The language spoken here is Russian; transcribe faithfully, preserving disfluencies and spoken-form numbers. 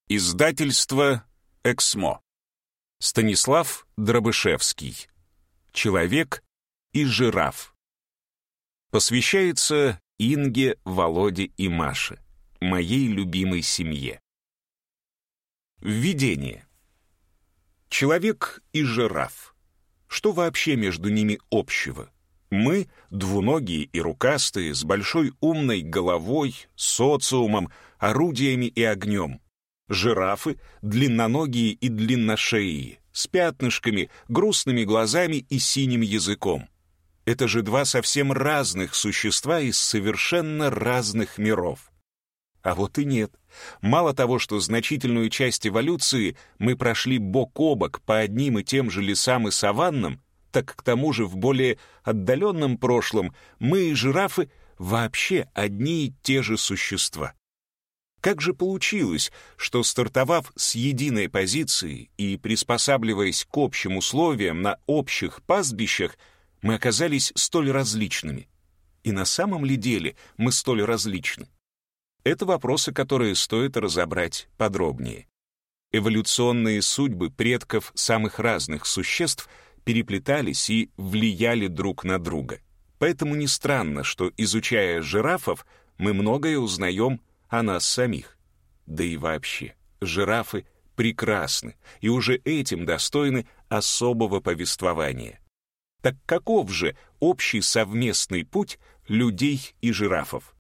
Издательство «Эксмо». Станислав Дробышевский. «Человек и жираф». Посвящается Инге, Володе и Маше, моей любимой семье. Введение. Человек и жираф. Что вообще между ними общего? Мы, двуногие и рукастые, с большой умной головой, социумом, орудиями и огнем. Жирафы, длинноногие и длинношеие, с пятнышками, грустными глазами и синим языком. Это же два совсем разных существа из совершенно разных миров. А вот и нет. Мало того, что значительную часть эволюции мы прошли бок о бок по одним и тем же лесам и саваннам, так к тому же в более отдаленном прошлом мы и жирафы вообще одни и те же существа. Как же получилось, что, стартовав с единой позиции и приспосабливаясь к общим условиям на общих пастбищах, мы оказались столь различными? И на самом ли деле мы столь различны? Это вопросы, которые стоит разобрать подробнее. Эволюционные судьбы предков самых разных существ переплетались и влияли друг на друга. Поэтому не странно, что, изучая жирафов, мы многое узнаем о нас самих. Да и вообще, жирафы прекрасны и уже этим достойны особого повествования. Так каков же общий совместный путь людей и жирафов?